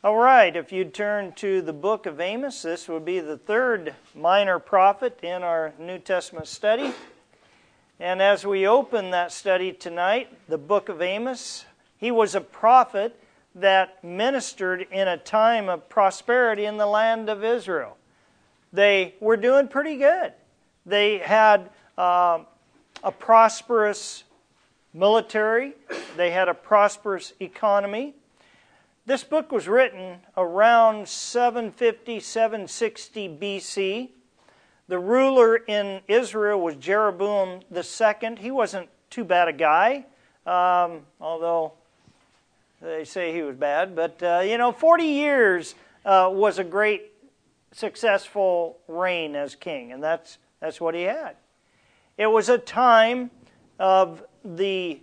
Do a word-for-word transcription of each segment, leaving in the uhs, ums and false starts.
All right, if you'd turn to the book of Amos, this would be the third minor prophet in our New Testament study. And as we open that study tonight, the book of Amos, he was a prophet that ministered in a time of prosperity in the land of Israel. They were doing pretty good. They had uh, a prosperous military. They had a prosperous economy. This book was written around seven fifty, seven sixty B C. The ruler in Israel was Jeroboam the Second. He wasn't too bad a guy, um, although they say he was bad. But, uh, you know, forty years uh, was a great, successful reign as king, and that's that's what he had. It was a time of the...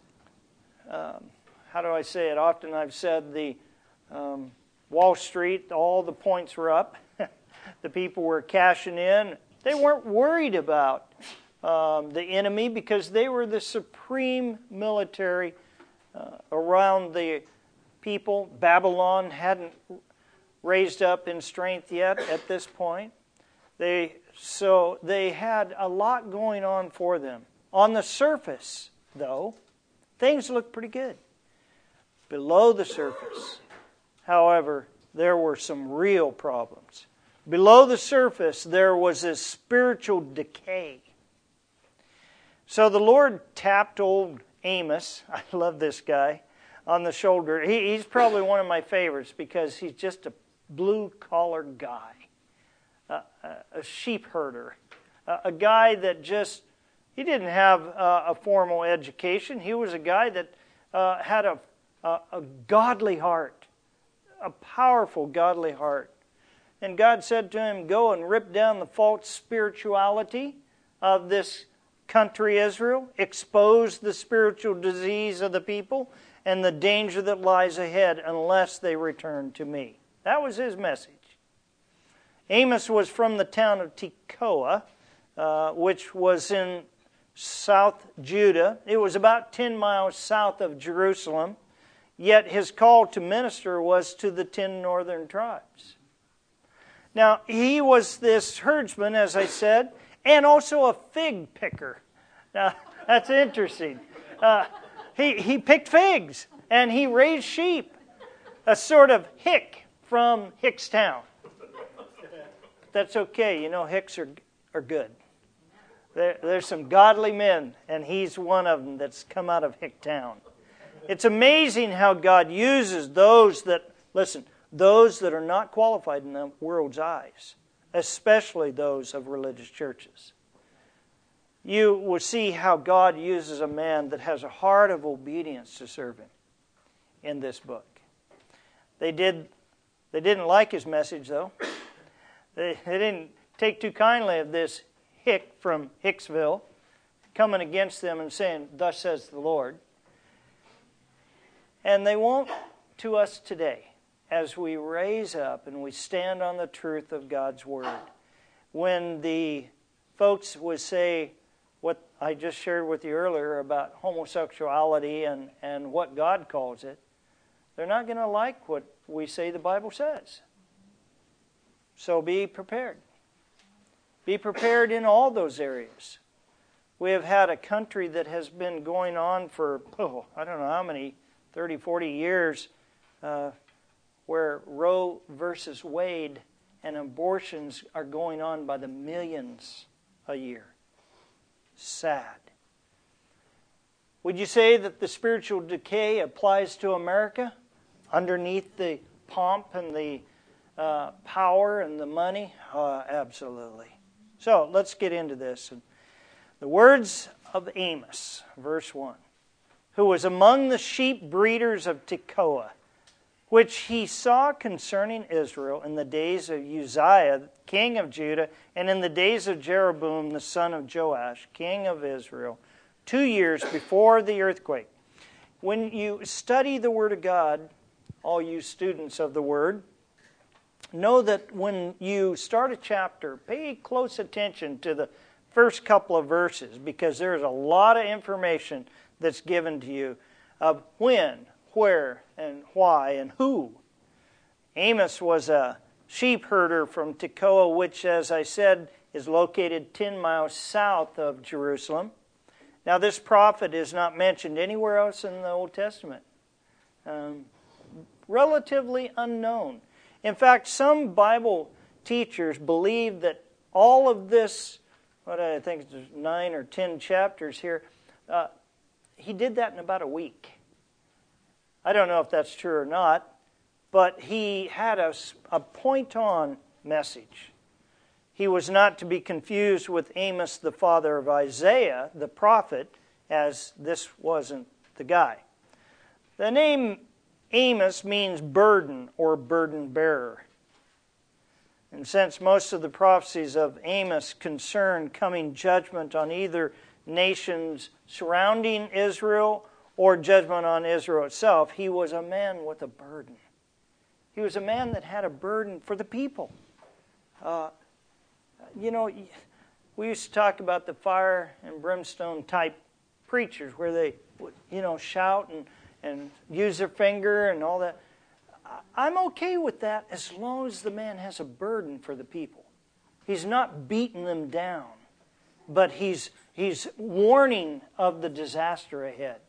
Um, how do I say it? Often I've said the um, Wall Street, all the points were up. The people were cashing in. They weren't worried about um, the enemy because they were the supreme military uh, around the people. Babylon hadn't raised up in strength yet at this point. They so they had a lot going on for them. On the surface, though, things looked pretty good. Below the surface, however, there were some real problems. Below the surface, there was this spiritual decay. So the Lord tapped old Amos, I love this guy, on the shoulder. He, he's probably one of my favorites because he's just a blue-collar guy, a, a sheep herder, a, a guy that just, he didn't have a, a formal education. He was a guy that uh, had a A, a godly heart, a powerful godly heart. And God said to him, go and rip down the false spirituality of this country Israel, expose the spiritual disease of the people and the danger that lies ahead unless they return to me. That was his message. Amos was from the town of Tekoa, uh, which was in South Judah. It was about ten miles south of Jerusalem. Yet his call to minister was to the ten northern tribes. Now, he was this herdsman, as I said, and also a fig picker. Now, that's interesting. Uh, he, he picked figs, and he raised sheep. A sort of hick from Hickstown. That's okay. You know, hicks are, are good. There, there's some godly men, and he's one of them that's come out of Hicktown. It's amazing how God uses those that, listen, those that are not qualified in the world's eyes, especially those of religious churches. You will see how God uses a man that has a heart of obedience to serve Him in this book. They did, they didn't like his message, though. They, they didn't take too kindly of this hick from Hicksville coming against them and saying, "Thus says the Lord." And they won't to us today as we raise up and we stand on the truth of God's Word. When the folks would say what I just shared with you earlier about homosexuality and, and what God calls it, they're not going to like what we say the Bible says. So be prepared. Be prepared in all those areas. We have had a country that has been going on for, oh, I don't know how many, thirty, forty years, uh, where Roe versus Wade and abortions are going on by the millions a year. Sad. Would you say that the spiritual decay applies to America? Underneath the pomp and the uh, power and the money? Uh, absolutely. So let's get into this. The words of Amos, verse one. Who was among the sheep breeders of Tekoa, which he saw concerning Israel in the days of Uzziah, king of Judah, and in the days of Jeroboam, the son of Joash, king of Israel, two years before the earthquake. When you study the Word of God, all you students of the Word, know that when you start a chapter, pay close attention to the first couple of verses because there's a lot of information that's given to you of when, where, and why, and who Amos was a sheep herder from Tekoa, which, as I said, is located ten miles south of Jerusalem. Now, this prophet is not mentioned anywhere else in the Old Testament. Um, relatively unknown. In fact, some Bible teachers believe that all of this, what I think is nine or ten chapters here, uh, he did that in about a week. I don't know if that's true or not, but he had a, a point-on message. He was not to be confused with Amos, the father of Isaiah, the prophet, as this wasn't the guy. The name Amos means burden or burden bearer. And since most of the prophecies of Amos concern coming judgment on either nations surrounding Israel or judgment on Israel itself, he was a man with a burden. He was a man that had a burden for the people. Uh, you know, we used to talk about the fire and brimstone type preachers where they would, you know, shout and, and use their finger and all that. I'm okay with that as long as the man has a burden for the people. He's not beating them down, but he's he's warning of the disaster ahead.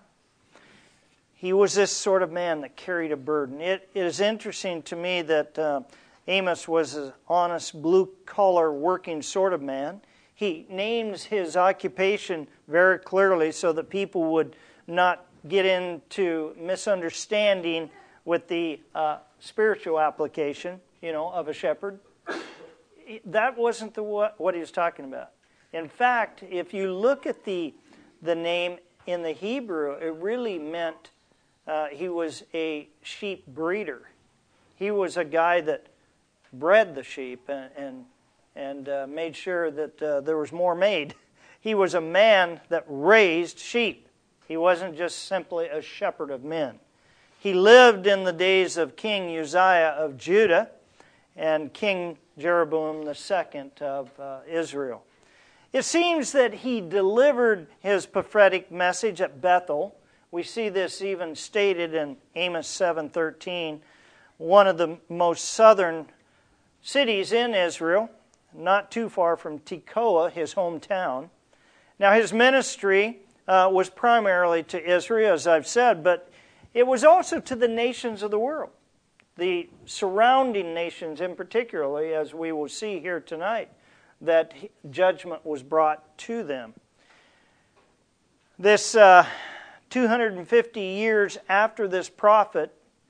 He was this sort of man that carried a burden. It, it is interesting to me that uh, Amos was an honest, blue-collar, working sort of man. He names his occupation very clearly so that people would not get into misunderstanding with the uh, spiritual application, you know, of a shepherd. That wasn't the what, what he was talking about. In fact, if you look at the the name in the Hebrew, it really meant uh, he was a sheep breeder. He was a guy that bred the sheep and and, and uh, made sure that uh, there was more made. He was a man that raised sheep. He wasn't just simply a shepherd of men. He lived in the days of King Uzziah of Judah and King Jeroboam the second of uh, Israel. It seems that he delivered his prophetic message at Bethel. We see this even stated in Amos seven thirteen, one of the most southern cities in Israel, not too far from Tekoa, his hometown. Now, his ministry uh, was primarily to Israel, as I've said, but it was also to the nations of the world, the surrounding nations in particular, as we will see here tonight, that judgment was brought to them. This uh, two hundred fifty years after this prophet,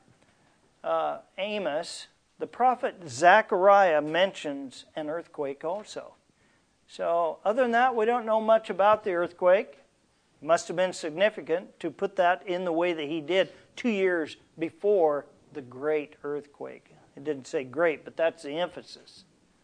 uh, Amos, the prophet Zechariah mentions an earthquake also. So other than that, we don't know much about the earthquake. It must have been significant to put that in the way that he did two years before the great earthquake. It didn't say great, but that's the emphasis.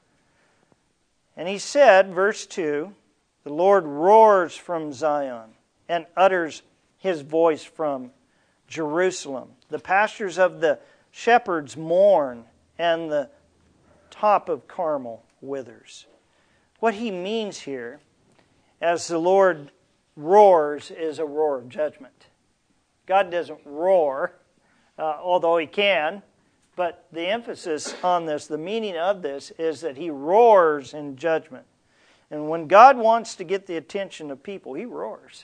And he said, verse two, the Lord roars from Zion and utters his voice from Jerusalem. The pastures of the shepherds mourn, and the top of Carmel withers. What he means here, as the Lord roars, is a roar of judgment. God doesn't roar, uh, although he can, but the emphasis on this, the meaning of this, is that he roars in judgment. And when God wants to get the attention of people, he roars.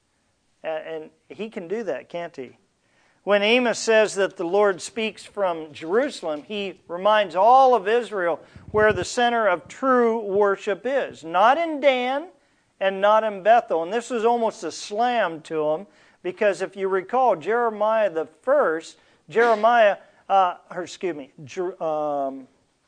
And he can do that, can't he? When Amos says that the Lord speaks from Jerusalem, he reminds all of Israel where the center of true worship is. Not in Dan and not in Bethel. And this was almost a slam to them, because if you recall, Jeremiah the first, Jeremiah, uh, or excuse me, Jer, um,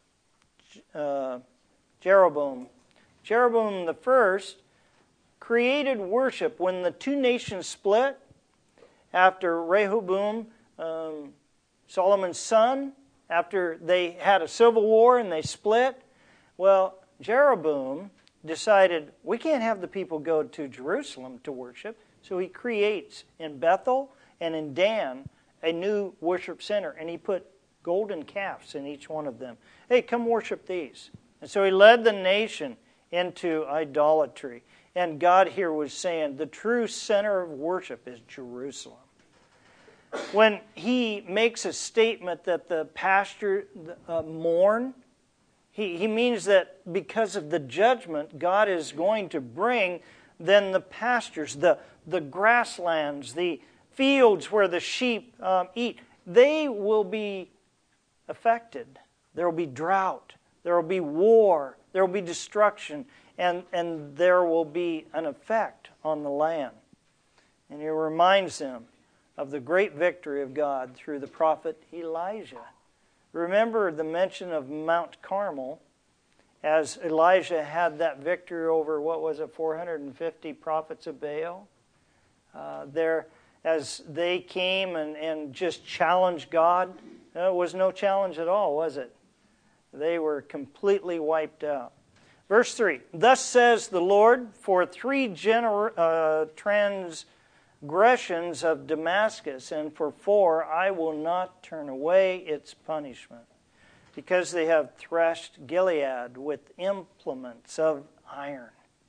uh, Jeroboam, Jeroboam the first created worship when the two nations split. After Rehoboam, um, Solomon's son, after they had a civil war and they split, well, Jeroboam decided, we can't have the people go to Jerusalem to worship, so he creates in Bethel and in Dan a new worship center, and he put golden calves in each one of them. Hey, come worship these. And so he led the nation into idolatry. And God here was saying the true center of worship is Jerusalem. when he makes a statement that the pasture uh, mourn, he, he means that because of the judgment God is going to bring, then the pastures, the, the grasslands, the fields where the sheep um, eat, they will be affected. There will be drought. There will be war. There will be destruction. And, and there will be an effect on the land. And he reminds them of the great victory of God through the prophet Elijah. Remember the mention of Mount Carmel, as Elijah had that victory over, what was it, four hundred fifty prophets of Baal? Uh, there, as they came and, and just challenged God, it was no challenge at all, was it? They were completely wiped out. Verse three, thus says the Lord, for three gener- uh, transgressions of Damascus, and for four I will not turn away its punishment, because they have threshed Gilead with implements of iron.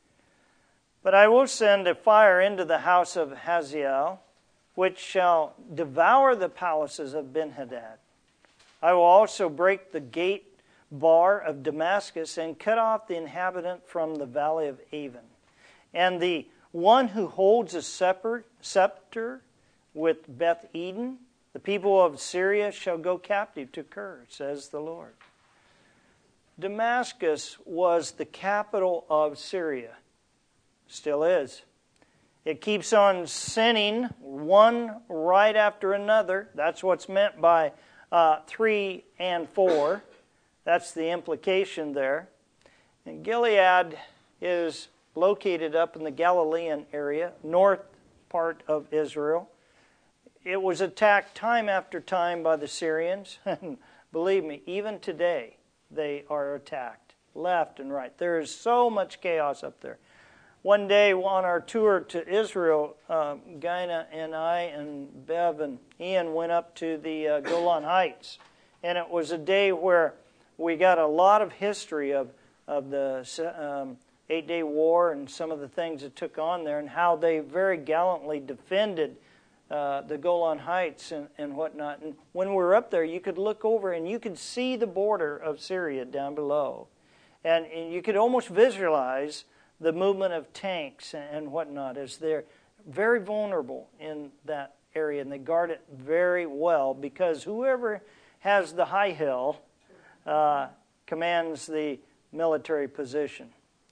But I will send a fire into the house of Hazael, which shall devour the palaces of Benhadad. I will also break the gate bar of Damascus and cut off the inhabitant from the valley of Avon. And the one who holds a scepter with Beth Eden, the people of Syria shall go captive to Kir, says the Lord. Damascus was the capital of Syria. Still is. It keeps on sinning one right after another. That's what's meant by uh, three and four. That's the implication there. And Gilead is located up in the Galilean area, north part of Israel. It was attacked time after time by the Syrians. And believe me, even today, they are attacked left and right. There is so much chaos up there. One day on our tour to Israel, uh, Gina and I and Bev and Ian went up to the uh, Golan Heights. And it was a day where we got a lot of history of, of the um, Eight-Day War and some of the things that took on there and how they very gallantly defended uh, the Golan Heights and, and whatnot. And when we were up there, you could look over and you could see the border of Syria down below. And, and you could almost visualize the movement of tanks and, and whatnot as they're very vulnerable in that area. And they guard it very well because whoever has the high hill Uh, commands the military position.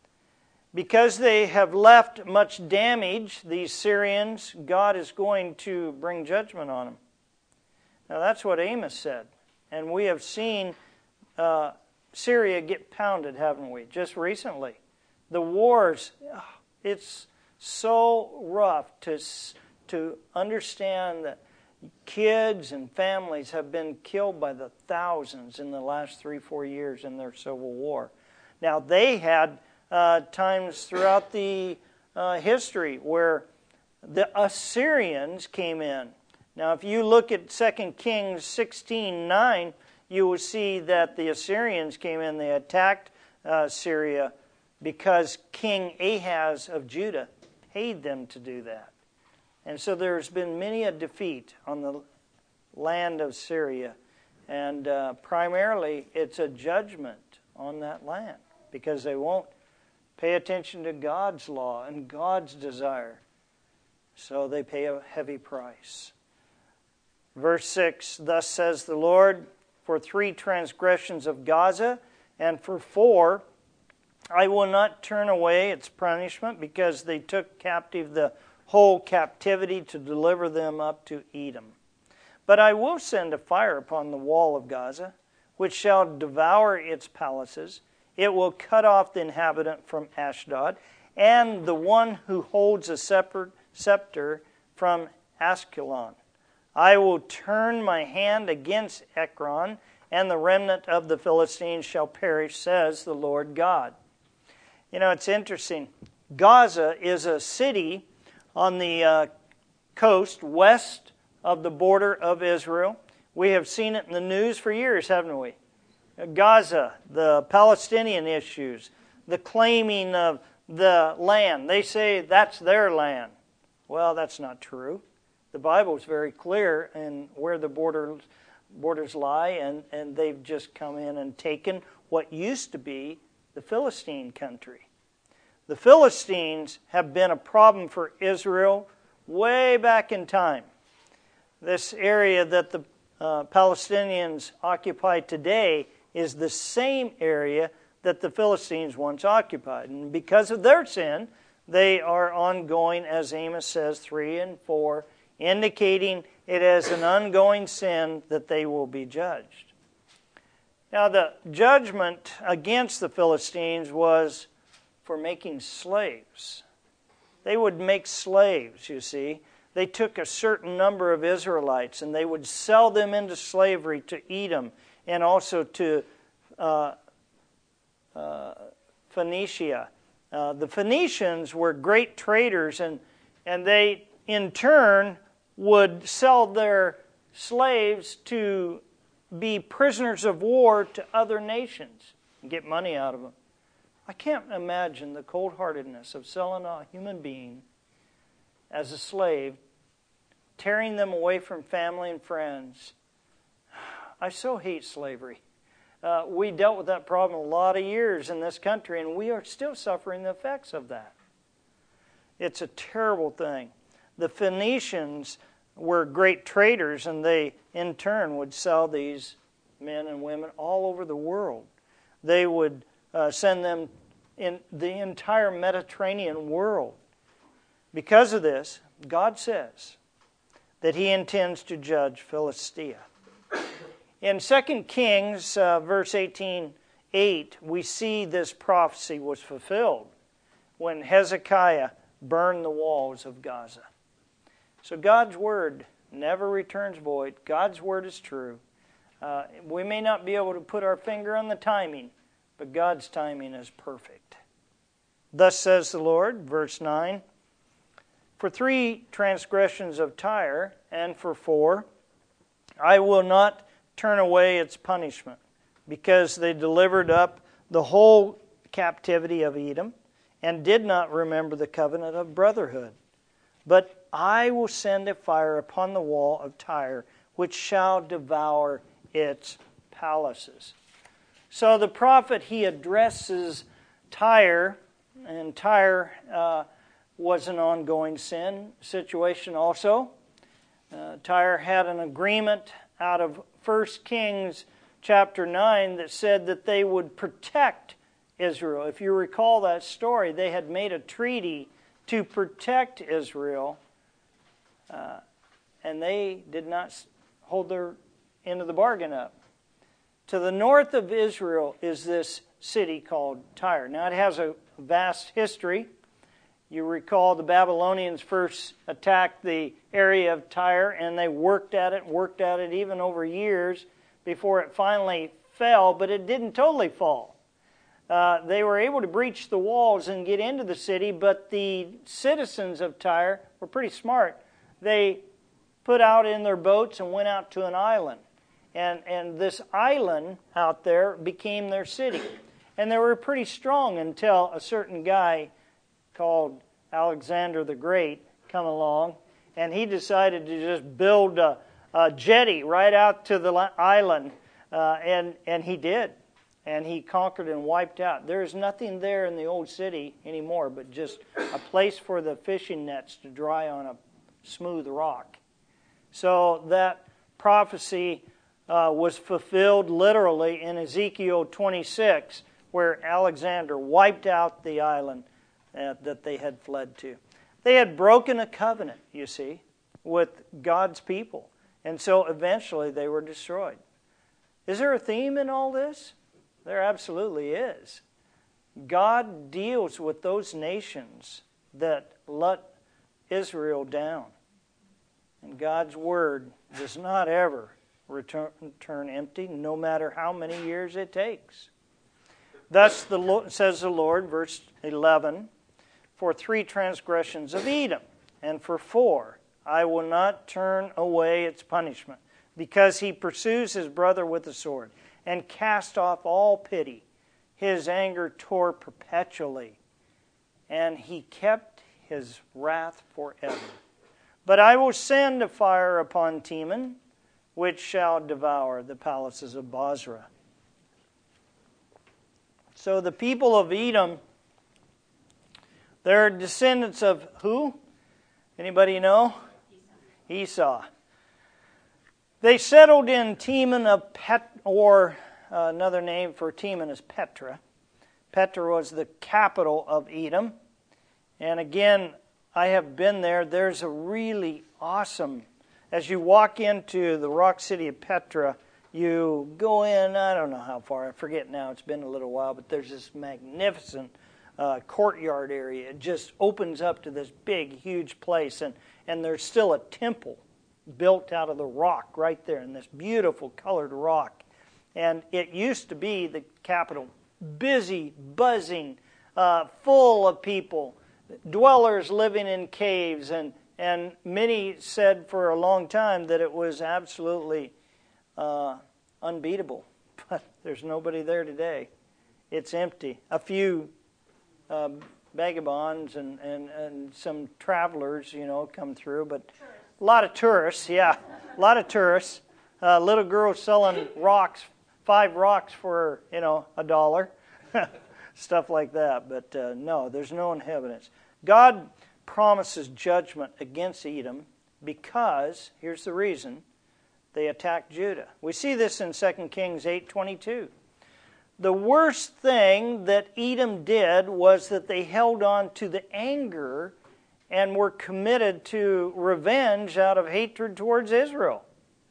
Because they have left much damage, these Syrians, God is going to bring judgment on them. Now that's what Amos said. And we have seen uh, Syria get pounded, haven't we, just recently. The wars, it's so rough to, to understand that kids and families have been killed by the thousands in the last three, four years in their civil war. Now, they had uh, times throughout the uh, history where the Assyrians came in. Now, if you look at Second Kings sixteen nine, you will see that the Assyrians came in. They attacked uh, Syria because King Ahaz of Judah paid them to do that. And so there's been many a defeat on the land of Syria. And uh, primarily it's a judgment on that land because they won't pay attention to God's law and God's desire. So they pay a heavy price. Verse six, thus says the Lord, for three transgressions of Gaza, and for four, I will not turn away its punishment because they took captive the whole captivity to deliver them up to Edom. But I will send a fire upon the wall of Gaza, which shall devour its palaces. It will cut off the inhabitant from Ashdod, and the one who holds a scepter from Askelon. I will turn my hand against Ekron, and the remnant of the Philistines shall perish, says the Lord God. You know, it's interesting. Gaza is a city on the uh, coast west of the border of Israel. We have seen it in the news for years, haven't we? Gaza, the Palestinian issues, the claiming of the land. They say that's their land. Well, that's not true. The Bible is very clear in where the borders, borders lie, and, and they've just come in and taken what used to be the Philistine country. The Philistines have been a problem for Israel way back in time. This area that the uh, Palestinians occupy today is the same area that the Philistines once occupied. And because of their sin, they are ongoing, as Amos says, three and four, indicating it as an ongoing sin that they will be judged. Now, the judgment against the Philistines was for making slaves. They would make slaves, you see. They took a certain number of Israelites and they would sell them into slavery to Edom and also to uh, uh, Phoenicia. Uh, the Phoenicians were great traders, and, and they, in turn, would sell their slaves to be prisoners of war to other nations and get money out of them. I can't imagine the cold-heartedness of selling a human being as a slave, tearing them away from family and friends. I so hate slavery. Uh, we dealt with that problem a lot of years in this country, and we are still suffering the effects of that. It's a terrible thing. The Phoenicians were great traders, and they, in turn, would sell these men and women all over the world. They would uh, send them in the entire Mediterranean world. Because of this, God says that He intends to judge Philistia. In Second Kings, uh, verse eighteen eight, we see this prophecy was fulfilled when Hezekiah burned the walls of Gaza. So God's Word never returns void. God's Word is true. Uh, we may not be able to put our finger on the timing, but God's timing is perfect. Thus says the Lord, verse nine, for three transgressions of Tyre, and for four, I will not turn away its punishment, because they delivered up the whole captivity of Edom, and did not remember the covenant of brotherhood. But I will send a fire upon the wall of Tyre, which shall devour its palaces. So the prophet, he addresses Tyre, and Tyre uh, was an ongoing sin situation also. Uh, Tyre had an agreement out of First Kings chapter nine that said that they would protect Israel. If you recall that story, they had made a treaty to protect Israel, uh, and they did not hold their end of the bargain up. To the north of Israel is this city called Tyre. Now, it has a vast history. You recall the Babylonians first attacked the area of Tyre, and they worked at it, worked at it even over years before it finally fell, but it didn't totally fall. Uh, they were able to breach the walls and get into the city, but the citizens of Tyre were pretty smart. They put out in their boats and went out to an island. And, and this island out there became their city. And they were pretty strong until a certain guy called Alexander the Great come along, and he decided to just build a, a jetty right out to the island, uh, and, and he did. And he conquered and wiped out. There is nothing there in the old city anymore but just a place for the fishing nets to dry on a smooth rock. So that prophecy uh, was fulfilled literally in Ezekiel twenty-six, where Alexander wiped out the island uh, that they had fled to. They had broken a covenant, you see, with God's people. And so eventually they were destroyed. Is there a theme in all this? There absolutely is. God deals with those nations that let Israel down. And God's word does not ever return, return empty, no matter how many years it takes. Thus the Lord, says the Lord, verse eleven, for three transgressions of Edom, and for four, I will not turn away its punishment, because he pursues his brother with the sword, and cast off all pity. His anger tore perpetually, and he kept his wrath forever. But I will send a fire upon Teman, which shall devour the palaces of Bozrah. So the people of Edom, they're descendants of who? Anybody know? Esau. They settled in Teman of Pet, or uh, another name for Teman is Petra. Petra was the capital of Edom. And again, I have been there. There's a really awesome, as you walk into the rock city of Petra, you go in, I don't know how far, I forget now, it's been a little while, but there's this magnificent uh, courtyard area. It just opens up to this big, huge place, and, and there's still a temple built out of the rock right there, in this beautiful colored rock. And it used to be the capital, busy, buzzing, uh, full of people, dwellers living in caves, and, and many said for a long time that it was absolutely uh, unbeatable. But there's nobody there today. It's empty. A few uh, vagabonds and, and, and some travelers, you know, come through, but a lot of tourists, yeah, a lot of tourists. A uh, little girl selling rocks, five rocks for, you know, a dollar. Stuff like that. But uh, no, there's no inhabitants. God promises judgment against Edom because, here's the reason, they attacked Judah. We see this in Second Kings eight twenty-two. The worst thing that Edom did was that they held on to the anger and were committed to revenge out of hatred towards Israel.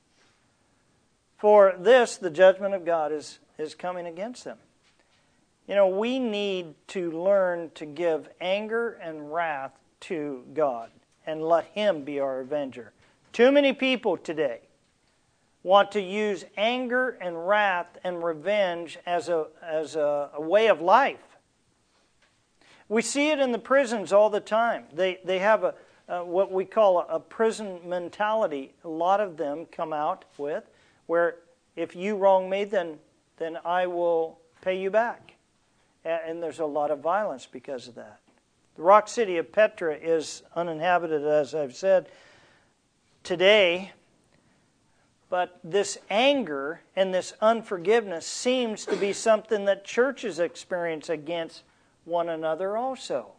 For this, the judgment of God is, is coming against them. You know, we need to learn to give anger and wrath to God and let Him be our avenger. Too many people today want to use anger and wrath and revenge as a, as a, a way of life. We see it in the prisons all the time. They, they have a, a what we call a, a prison mentality. A lot of them come out with, where if you wrong me, then, then I will pay you back. And there's a lot of violence because of that. The rock city of Petra is uninhabited, as I've said, today. But this anger and this unforgiveness seems to be something that churches experience against one another also.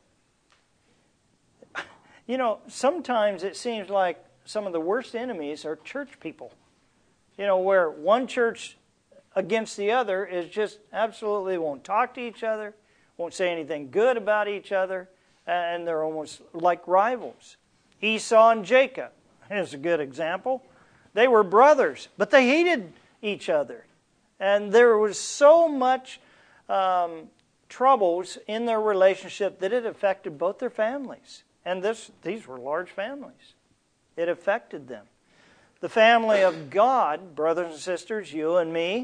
You know, sometimes it seems like some of the worst enemies are church people. You know, where one church against the other is just absolutely won't talk to each other, won't say anything good about each other, and they're almost like rivals. Esau and Jacob is a good example. They were brothers, but they hated each other. And there was so much um, troubles in their relationship that it affected both their families. And this, these were large families. It affected them. The family of God, brothers and sisters, you and me,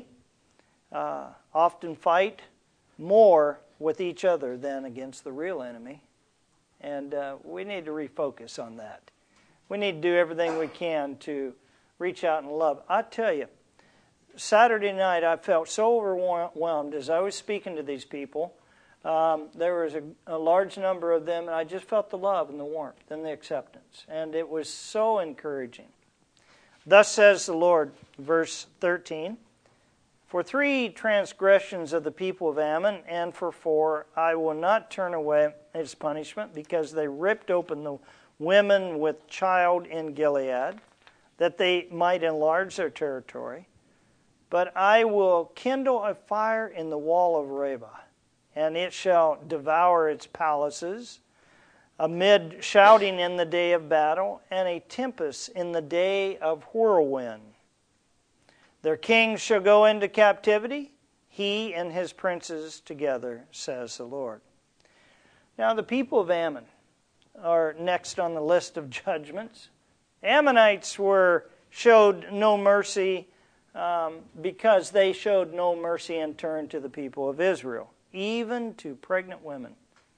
Uh, often fight more with each other than against the real enemy. And uh, we need to refocus on that. We need to do everything we can to reach out and love. I tell you, Saturday night I felt so overwhelmed as I was speaking to these people. Um, there was a, a large number of them, and I just felt the love and the warmth and the acceptance. And it was so encouraging. Thus says the Lord, verse thirteen, for three transgressions of the people of Ammon, and for four, I will not turn away his punishment, because they ripped open the women with child in Gilead, that they might enlarge their territory. But I will kindle a fire in the wall of Rabbah, and it shall devour its palaces, amid shouting in the day of battle, and a tempest in the day of whirlwind. Their kings shall go into captivity, he and his princes together, says the Lord. Now the people of Ammon are next on the list of judgments. Ammonites were showed no mercy um, because they showed no mercy in turn to the people of Israel, even to pregnant women.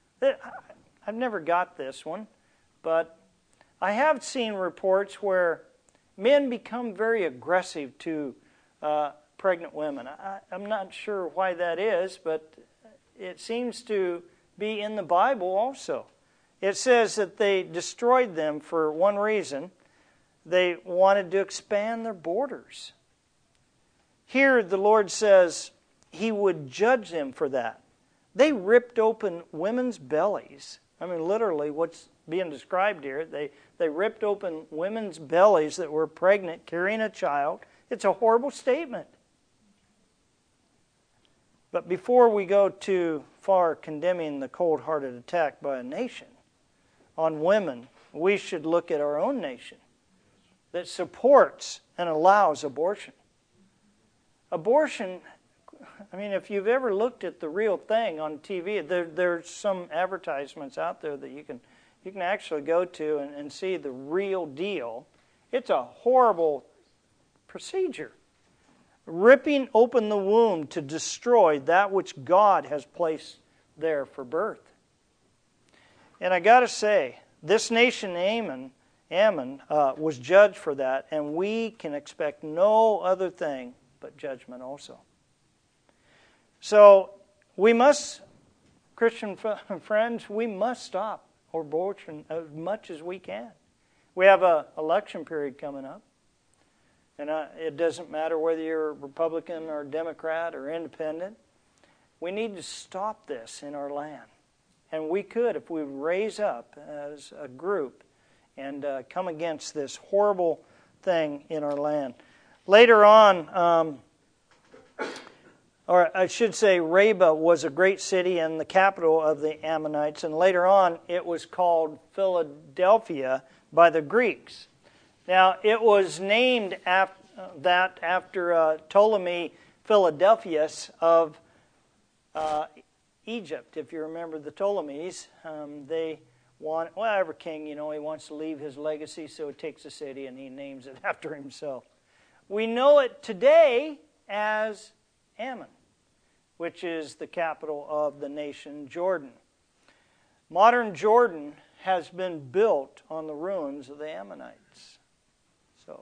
I've never got this one, but I have seen reports where men become very aggressive to Uh, pregnant women. I, I'm not sure why that is, but it seems to be in the Bible also. It says that they destroyed them for one reason. They wanted to expand their borders. Here the Lord says He would judge them for that. They ripped open women's bellies. I mean, literally what's being described here. They, they ripped open women's bellies that were pregnant, carrying a child. It's a horrible statement. But before we go too far condemning the cold-hearted attack by a nation on women, we should look at our own nation that supports and allows abortion. Abortion, I mean, if you've ever looked at the real thing on T V, there, there's some advertisements out there that you can you can actually go to and, and see the real deal. It's a horrible procedure. Ripping open the womb to destroy that which God has placed there for birth. And I got to say, this nation, Ammon, Ammon uh, was judged for that, and we can expect no other thing but judgment also. So we must, Christian friends, we must stop abortion as much as we can. We have an election period coming up. And uh, it doesn't matter whether you're a Republican or Democrat or independent. We need to stop this in our land. And we could if we raise up as a group and uh, come against this horrible thing in our land. Later on, um, or I should say Rabbah was a great city and the capital of the Ammonites. And later on, it was called Philadelphia by the Greeks. Now, it was named after that after uh, Ptolemy Philadelphus of uh, Egypt. If you remember the Ptolemies, um, they want, well, every king, you know, he wants to leave his legacy, so he takes a city and he names it after himself. We know it today as Ammon, which is the capital of the nation Jordan. Modern Jordan has been built on the ruins of the Ammonites. So,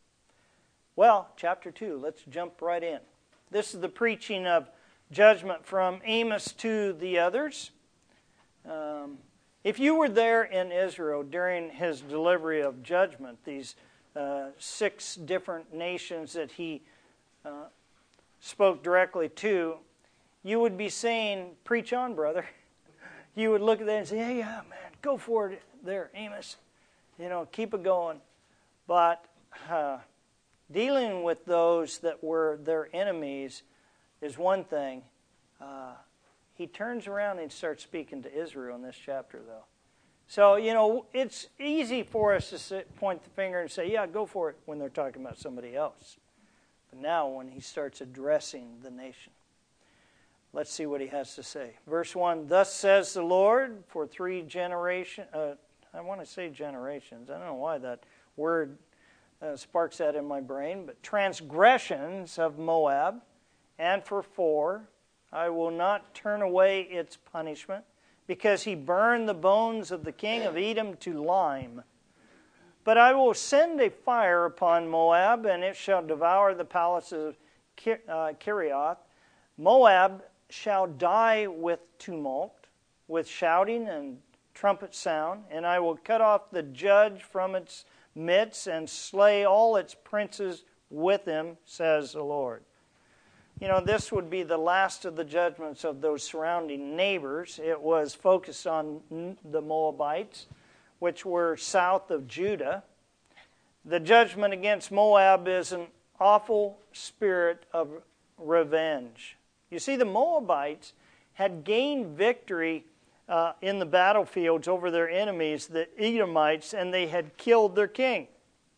well, chapter two, let's jump right in. This is the preaching of judgment from Amos to the others. Um, if you were there in Israel during his delivery of judgment, these uh, six different nations that he uh, spoke directly to, you would be saying, preach on, brother. You would look at that and say, yeah, yeah, man, go for it there, Amos. You know, keep it going. But uh, dealing with those that were their enemies is one thing. Uh, he turns around and starts speaking to Israel in this chapter, though. So, you know, it's easy for us to sit, point the finger and say, yeah, go for it, when they're talking about somebody else. But now when he starts addressing the nation, let's see what he has to say. Verse one, thus says the Lord, for three generations, uh, I want to say generations, I don't know why that word uh, sparks that in my brain, but transgressions of Moab, and for four, I will not turn away its punishment, because he burned the bones of the king of Edom to lime. But I will send a fire upon Moab, and it shall devour the palaces of Kerioth. Moab shall die with tumult, with shouting and trumpet sound, and I will cut off the judge from its midst and slay all its princes with him, says the Lord. You know, this would be the last of the judgments of those surrounding neighbors. It was focused on the Moabites, which were south of Judah. The judgment against Moab is an awful spirit of revenge. You see, the Moabites had gained victory uh, in the battlefields over their enemies, the Edomites, and they had killed their king.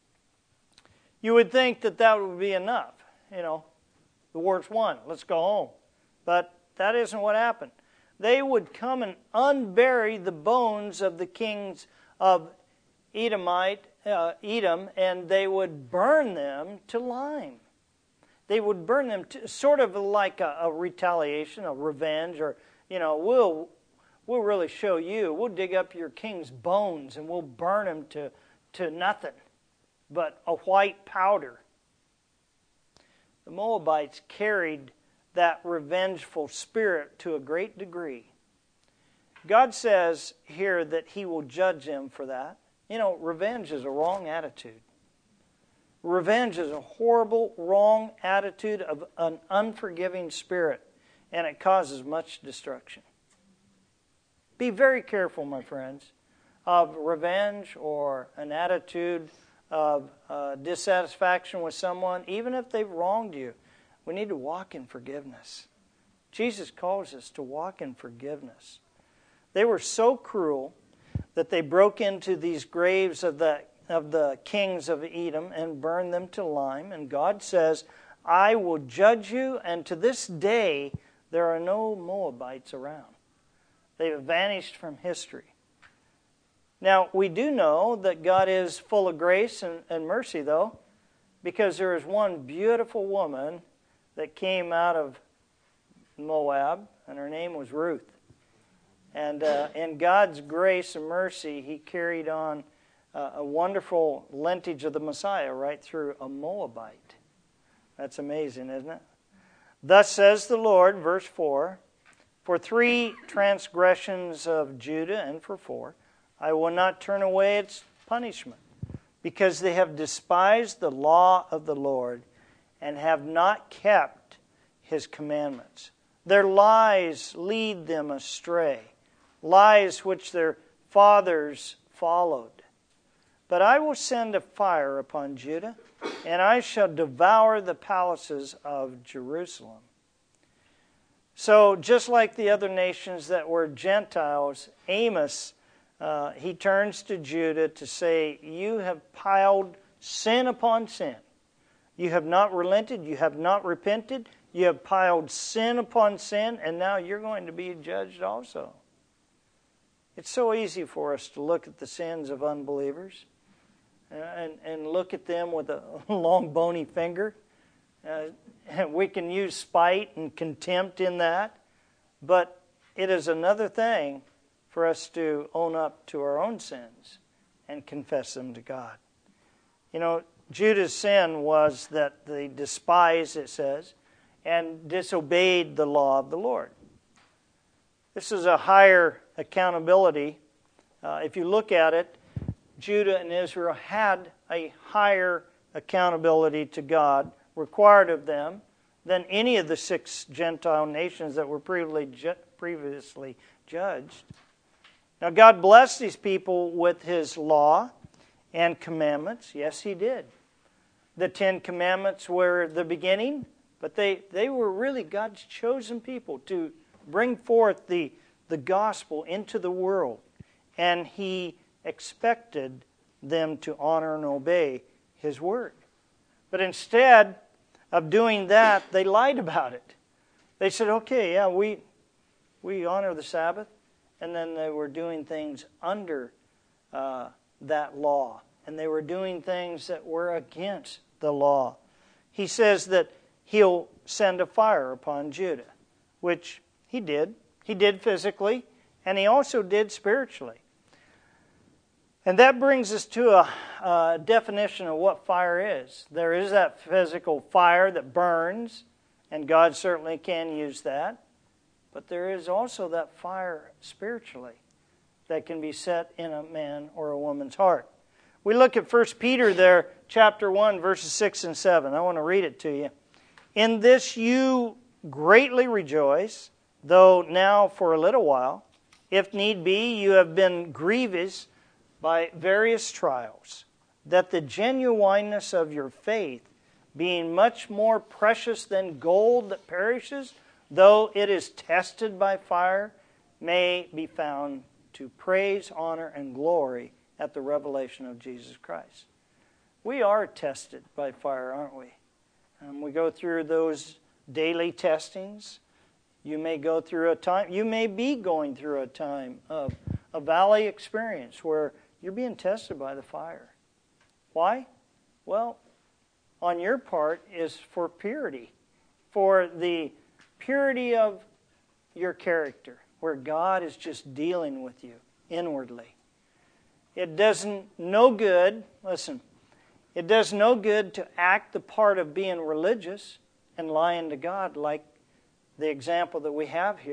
You would think that that would be enough. You know, the war's won. Let's go home. But that isn't what happened. They would come and unbury the bones of the kings of Edomite, uh, Edom, and they would burn them to lime. They would burn them to, sort of like a, a retaliation, a revenge, or, you know, we'll we'll really show you. We'll dig up your king's bones and we'll burn them to, to nothing but a white powder. The Moabites carried that revengeful spirit to a great degree. God says here that He will judge them for that. You know, revenge is a wrong attitude. Revenge is a horrible, wrong attitude of an unforgiving spirit, and it causes much destruction. Be very careful, my friends, of revenge or an attitude of uh, dissatisfaction with someone, even if they've wronged you. We need to walk in forgiveness. Jesus calls us to walk in forgiveness. They were so cruel that they broke into these graves of the of the kings of Edom and burned them to lime. And God says, I will judge you, and to this day there are no Moabites around. They have vanished from history. Now, we do know that God is full of grace and, and mercy, though, because there is one beautiful woman that came out of Moab, and her name was Ruth. And uh, in God's grace and mercy, He carried on uh, a wonderful lineage of the Messiah right through a Moabite. That's amazing, isn't it? Thus says the Lord, verse four, for three transgressions of Judah and for four, I will not turn away its punishment, because they have despised the law of the Lord and have not kept His commandments. Their lies lead them astray, lies which their fathers followed. But I will send a fire upon Judah, and I shall devour the palaces of Jerusalem. So, just like the other nations that were Gentiles, Amos, uh, he turns to Judah to say, you have piled sin upon sin. You have not relented, you have not repented, you have piled sin upon sin, and now you're going to be judged also. It's so easy for us to look at the sins of unbelievers and, and look at them with a long bony finger. Uh, we can use spite and contempt in that, but it is another thing for us to own up to our own sins and confess them to God. You know, Judah's sin was that they despised, it says, and disobeyed the law of the Lord. This is a higher accountability. Uh, if you look at it, Judah and Israel had a higher accountability to God required of them than any of the six Gentile nations that were previously judged. Now, God blessed these people with His law and commandments. Yes, He did. The Ten Commandments were the beginning, but they, they were really God's chosen people to bring forth the, the gospel into the world. And He expected them to honor and obey His word. But instead of doing that, they lied about it. They said, okay, yeah, we we honor the Sabbath. And then they were doing things under uh, that law. And they were doing things that were against the law. He says that He'll send a fire upon Judah, which He did. He did physically, and He also did spiritually. And that brings us to a, a definition of what fire is. There is that physical fire that burns, and God certainly can use that. But there is also that fire spiritually that can be set in a man or a woman's heart. We look at First Peter there, chapter one, verses six and seven. I want to read it to you. In this you greatly rejoice, though now for a little while, if need be, you have been grievous by various trials, that the genuineness of your faith, being much more precious than gold that perishes, though it is tested by fire, may be found to praise, honor, and glory at the revelation of Jesus Christ. We are tested by fire, aren't we? Um, we go through those daily testings. You may go through a time, you may be going through a time of a valley experience where you're being tested by the fire. Why? Well, on your part is for purity, for the purity of your character, where God is just dealing with you inwardly. It doesn't no good, listen, it does no good to act the part of being religious and lying to God like the example that we have here,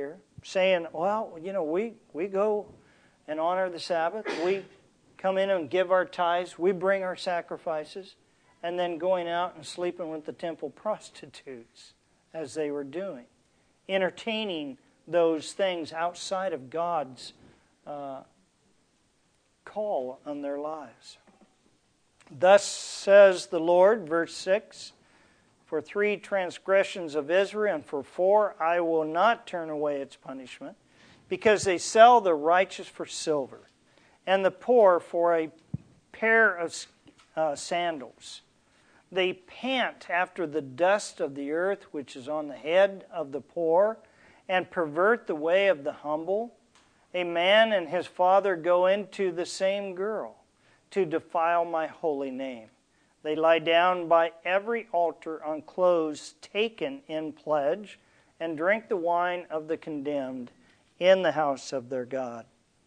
saying, well, you know, we, we go and honor the Sabbath. We come in and give our tithes. We bring our sacrifices. And then going out and sleeping with the temple prostitutes, as they were doing. Entertaining those things outside of God's uh, call on their lives. Thus says the Lord, verse six, for three transgressions of Israel, and for four I will not turn away its punishment, because they sell the righteous for silver, and the poor for a pair of uh, sandals. They pant after the dust of the earth, which is on the head of the poor, and pervert the way of the humble. A man and his father go into the same girl to defile my holy name. They lie down by every altar on clothes taken in pledge, and drink the wine of the condemned in the house of their God.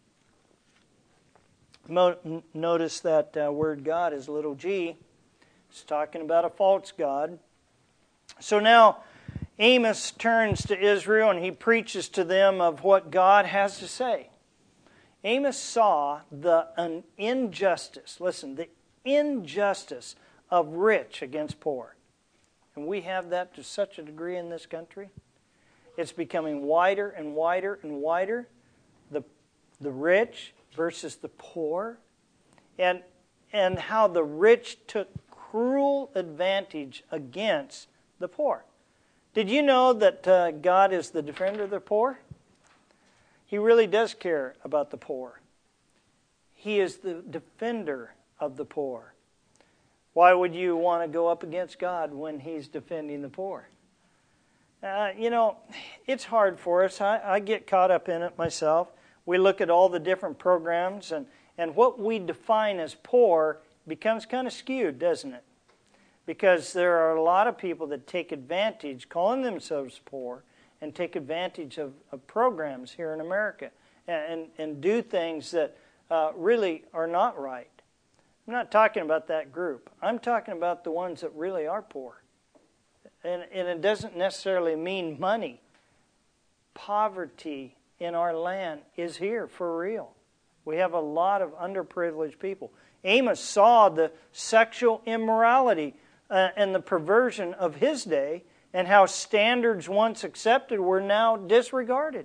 Notice that uh, word God is little g. It's talking about a false god. So now Amos turns to Israel and he preaches to them of what God has to say. Amos saw the injustice, listen, the injustice of rich against poor. And we have that to such a degree in this country. It's becoming wider and wider and wider. The, the rich versus the poor. And, and how the rich took cruel advantage against the poor. Did you know that uh, God is the defender of the poor? He really does care about the poor. He is the defender of the poor. Why would you want to go up against God when He's defending the poor? Uh, you know, it's hard for us. I, I get caught up in it myself. We look at all the different programs, and, and what we define as poor becomes kind of skewed, doesn't it? Because there are a lot of people that take advantage, calling themselves poor, and take advantage of, of programs here in America and, and, and do things that uh, really are not right. I'm not talking about that group. I'm talking about the ones that really are poor. And, and it doesn't necessarily mean money. Poverty in our land is here for real. We have a lot of underprivileged people. Amos saw the sexual immorality uh, and the perversion of his day, and how standards once accepted were now disregarded.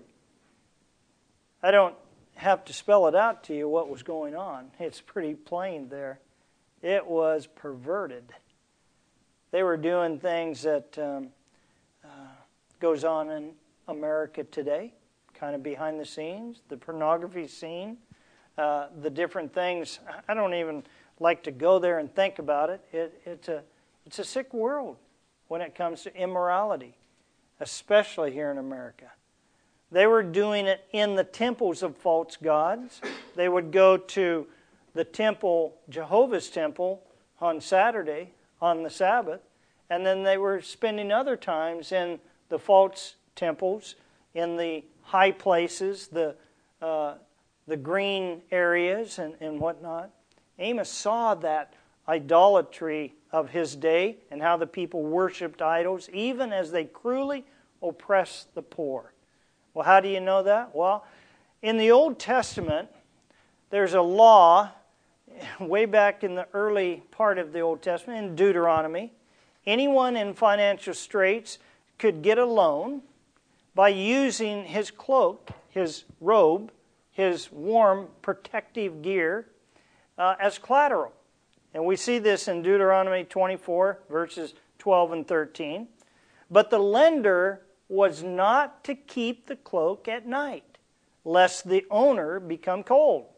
I don't have to spell it out to you what was going on. It's pretty plain there. It was perverted. They were doing things that um, uh, goes on in America today, kind of behind the scenes, the pornography scene, uh, the different things. I don't even like to go there and think about it. it it's a it's a sick world when it comes to immorality, especially here in America. They were doing it in the temples of false gods. They would go to the temple, Jehovah's temple, on Saturday, on the Sabbath, and then they were spending other times in the false temples, in the high places, the uh, the green areas and, and whatnot. Amos saw that idolatry of his day and how the people worshipped idols, even as they cruelly oppressed the poor. Well, how do you know that? Well, in the Old Testament, there's a law way back in the early part of the Old Testament, in Deuteronomy. Anyone in financial straits could get a loan by using his cloak, his robe, his warm protective gear uh, as collateral. And we see this in Deuteronomy twenty-four, verses twelve and thirteen. But the lender was not to keep the cloak at night, lest the owner become cold.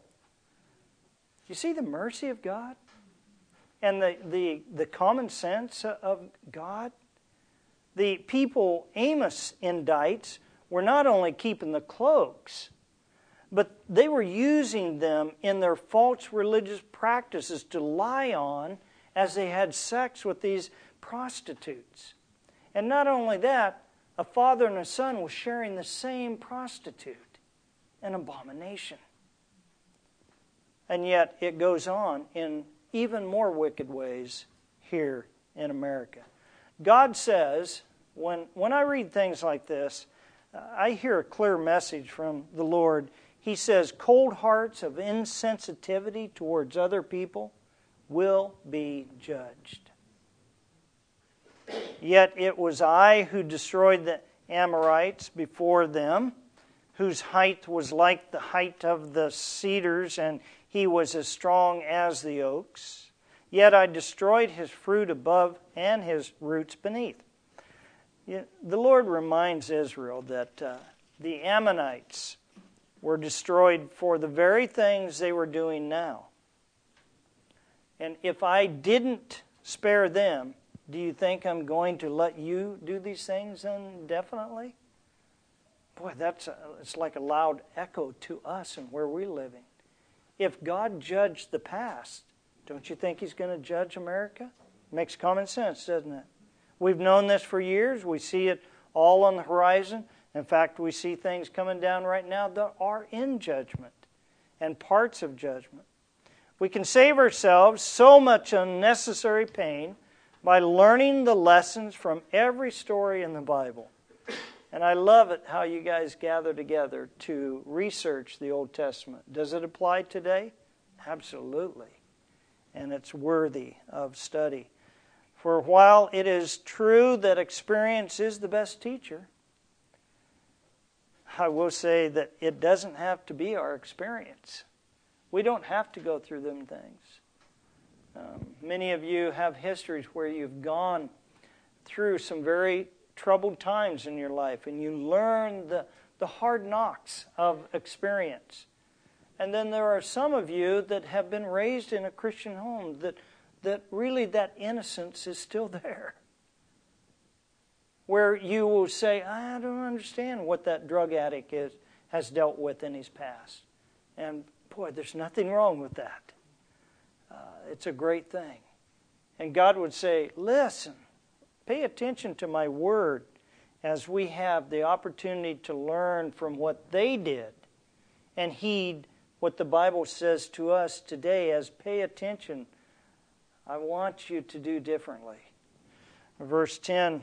You see the mercy of God? And the, the, the common sense of God? The people Amos indicts were not only keeping the cloaks, but they were using them in their false religious practices to lie on as they had sex with these prostitutes. And not only that, a father and a son were sharing the same prostitute. An abomination. And yet it goes on in even more wicked ways here in America. God says, when, when I read things like this, I hear a clear message from the Lord. He says, cold hearts of insensitivity towards other people will be judged. Yet it was I who destroyed the Amorites before them, whose height was like the height of the cedars, and he was as strong as the oaks. Yet I destroyed his fruit above and his roots beneath. The Lord reminds Israel that uh, the Ammonites were destroyed for the very things they were doing now. And if I didn't spare them, do you think I'm going to let you do these things indefinitely? Boy, that's a, it's like a loud echo to us and where we're living. If God judged the past, don't you think He's going to judge America? Makes common sense, doesn't it? We've known this for years. We see it all on the horizon. In fact, we see things coming down right now that are in judgment and parts of judgment. We can save ourselves so much unnecessary pain by learning the lessons from every story in the Bible. And I love it how you guys gather together to research the Old Testament. Does it apply today? Absolutely. And it's worthy of study. For while it is true that experience is the best teacher, I will say that it doesn't have to be our experience. We don't have to go through them things. Um, many of you have histories where you've gone through some very troubled times in your life, and you learn the, the hard knocks of experience. And then there are some of you that have been raised in a Christian home that, that really that innocence is still there. Where you will say, I don't understand what that drug addict is, has dealt with in his past. And boy, there's nothing wrong with that. Uh, it's a great thing. And God would say, listen, pay attention to my word as we have the opportunity to learn from what they did and heed what the Bible says to us today as pay attention. I want you to do differently. Verse ten,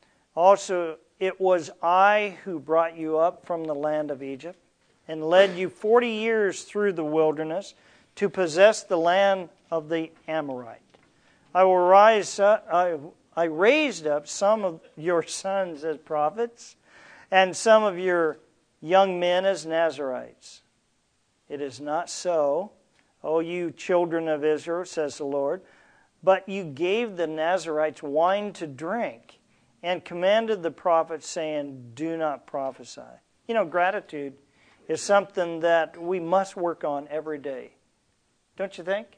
also it was I who brought you up from the land of Egypt and led you forty years through the wilderness to possess the land of the Amorite. I will rise up, I, I raised up some of your sons as prophets and some of your young men as Nazirites. It is not so, O you children of Israel, says the Lord, but you gave the Nazirites wine to drink and commanded the prophets, saying, do not prophesy. You know, gratitude is something that we must work on every day. Don't you think?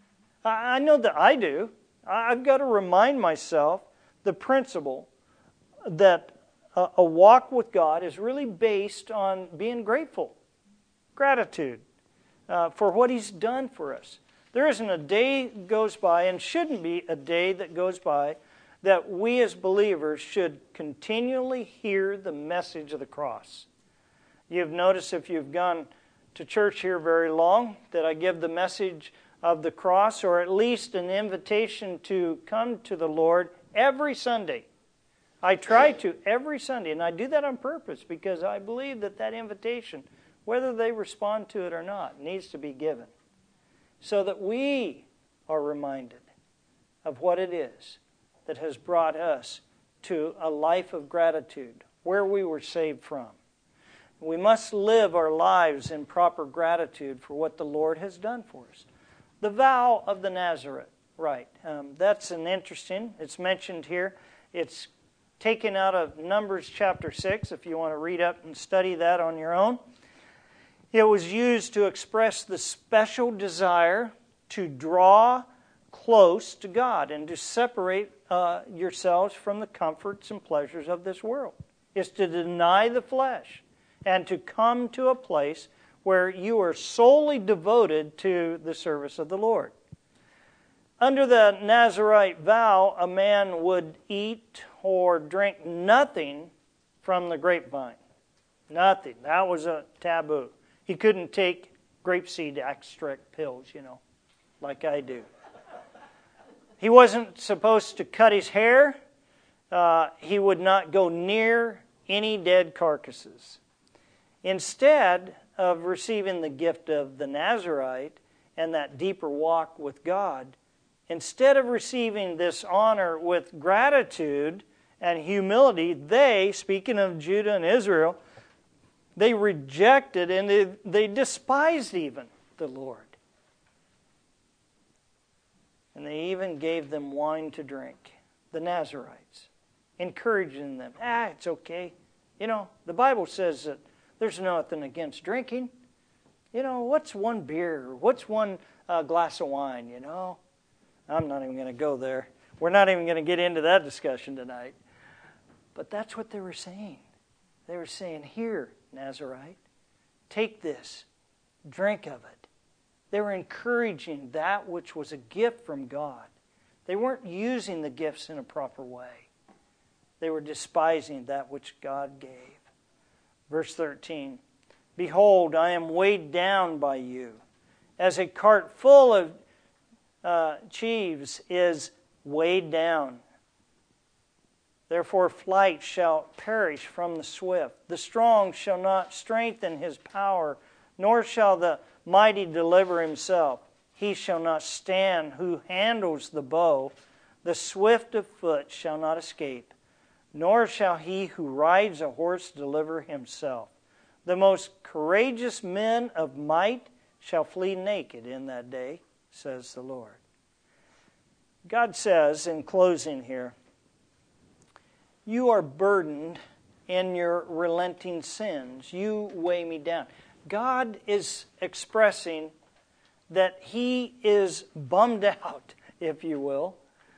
I know that I do. I've got to remind myself the principle that a walk with God is really based on being grateful. Gratitude uh, for what He's done for us. There isn't a day goes by, and shouldn't be a day that goes by, that we as believers should continually hear the message of the cross. You've noticed if you've gone to church here very long that I give the message of the cross, or at least an invitation to come to the Lord every Sunday. I try to every Sunday, and I do that on purpose because I believe that that invitation, whether they respond to it or not, needs to be given so that we are reminded of what it is that has brought us to a life of gratitude, where we were saved from. We must live our lives in proper gratitude for what the Lord has done for us. The vow of the Nazarite, right. Um, that's an interesting, it's mentioned here. It's taken out of Numbers chapter six, if you want to read up and study that on your own. It was used to express the special desire to draw close to God and to separate uh, yourselves from the comforts and pleasures of this world. It's to deny the flesh and to come to a place where you are solely devoted to the service of the Lord. Under the Nazarite vow, a man would eat or drink nothing from the grapevine. Nothing. That was a taboo. He couldn't take grapeseed extract pills, you know, like I do. He wasn't supposed to cut his hair. Uh, he would not go near any dead carcasses. Instead of receiving the gift of the Nazarite and that deeper walk with God, instead of receiving this honor with gratitude and humility, they, speaking of Judah and Israel, they rejected and they, they despised even the Lord. And they even gave them wine to drink, the Nazarites, encouraging them. Ah, it's okay. You know, the Bible says that there's nothing against drinking. You know, what's one beer? What's one uh, glass of wine, you know? I'm not even going to go there. We're not even going to get into that discussion tonight. But that's what they were saying. They were saying, here, Nazarite, take this, drink of it. They were encouraging that which was a gift from God. They weren't using the gifts in a proper way. They were despising that which God gave. Verse thirteen, behold, I am weighed down by you, as a cart full of uh, sheaves is weighed down. Therefore flight shall perish from the swift. The strong shall not strengthen his power, nor shall the mighty deliver himself. He shall not stand who handles the bow. The swift of foot shall not escape, nor shall he who rides a horse deliver himself. The most courageous men of might shall flee naked in that day, says the Lord. God says in closing here, you are burdened in your relenting sins. You weigh me down. God is expressing that He is bummed out, if you will,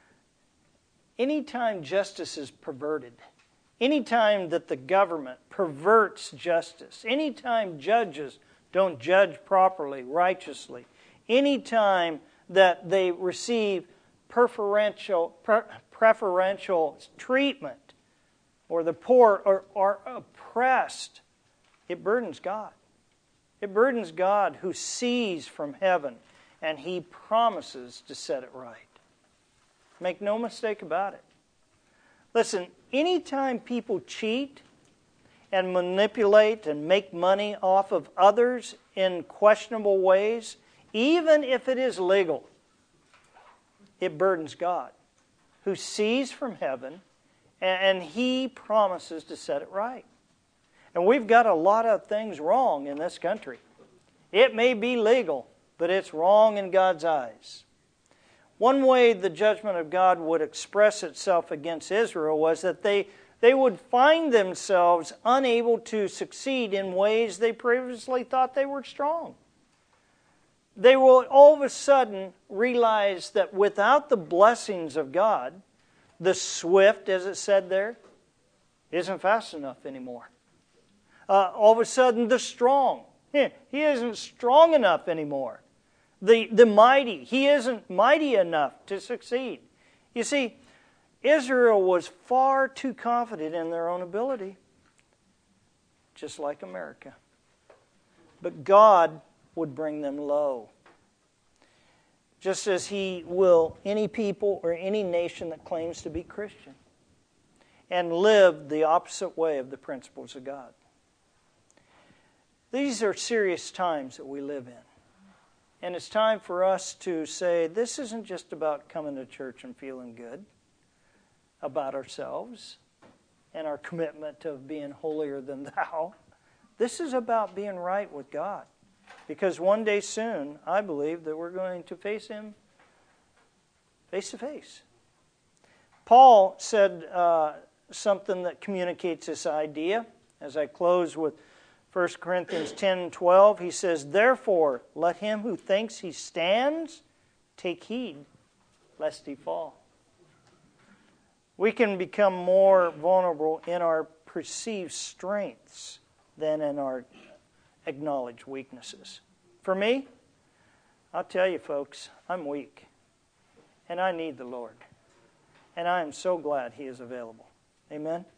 anytime justice is perverted, anytime that the government perverts justice, anytime judges don't judge properly, righteously, anytime that they receive preferential, pre- preferential treatment, or the poor are, are oppressed, it burdens God. It burdens God who sees from heaven, and He promises to set it right. Make no mistake about it. Listen, anytime people cheat and manipulate and make money off of others in questionable ways, even if it is legal, it burdens God, who sees from heaven, and He promises to set it right. And we've got a lot of things wrong in this country. It may be legal, but it's wrong in God's eyes. One way the judgment of God would express itself against Israel was that they, they would find themselves unable to succeed in ways they previously thought they were strong. They will all of a sudden realize that without the blessings of God, the swift, as it said there, isn't fast enough anymore. Uh, all of a sudden, the strong, he isn't strong enough anymore. The, the mighty, he isn't mighty enough to succeed. You see, Israel was far too confident in their own ability, just like America. But God would bring them low, just as He will any people or any nation that claims to be Christian and live the opposite way of the principles of God. These are serious times that we live in. And it's time for us to say, this isn't just about coming to church and feeling good about ourselves and our commitment of being holier than thou. This is about being right with God. Because one day soon, I believe that we're going to face Him face to face. Paul said uh, something that communicates this idea. As I close with First Corinthians ten twelve, he says, therefore, let him who thinks he stands take heed, lest he fall. We can become more vulnerable in our perceived strengths than in our acknowledged weaknesses. For me, I'll tell you folks, I'm weak. And I need the Lord. And I am so glad He is available. Amen?